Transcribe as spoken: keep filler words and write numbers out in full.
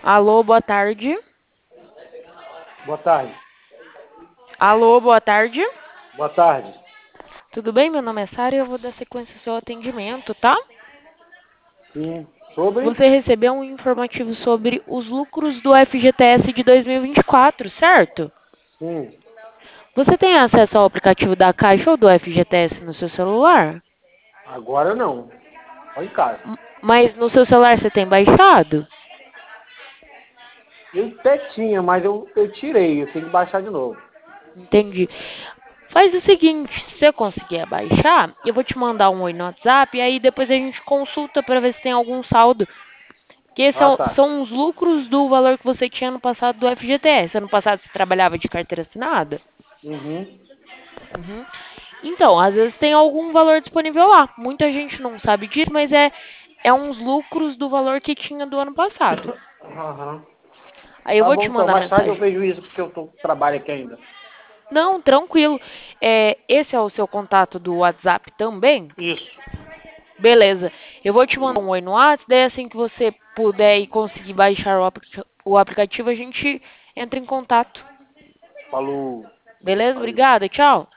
Alô, boa tarde. Boa tarde. Alô, boa tarde. Boa tarde. Tudo bem? Meu nome é Sara e eu vou dar sequência ao seu atendimento, tá? Sim. Sobre? Você recebeu um informativo sobre os lucros do F G T S de dois mil e vinte e quatro, certo? Sim. Você tem acesso ao aplicativo da Caixa ou do F G T S no seu celular? Agora não. Só em casa. M- Mas no seu celular você tem baixado? Eu até tinha, mas eu, eu tirei. Eu tenho que baixar de novo. Entendi. Faz o seguinte, se você conseguir baixar, eu vou te mandar um oi no WhatsApp e aí depois a gente consulta para ver se tem algum saldo. Que Ah, são, tá. são os lucros do valor que você tinha no passado do F G T S. Ano passado você trabalhava de carteira assinada? Uhum. Uhum. Então, às vezes tem algum valor disponível lá. Muita gente não sabe disso, mas é, é uns lucros do valor que tinha do ano passado. Aham. Aí eu Tá vou bom te então. mandar Mais tarde eu mensagem. vejo isso porque eu tô com trabalho aqui ainda. Não, tranquilo. É, esse é o seu contato do WhatsApp também? Isso. Beleza. Eu vou te mandar um oi no WhatsApp, daí assim que você puder e conseguir baixar o, apli- o aplicativo, a gente entra em contato. Falou. Beleza? Valeu. Obrigada, tchau.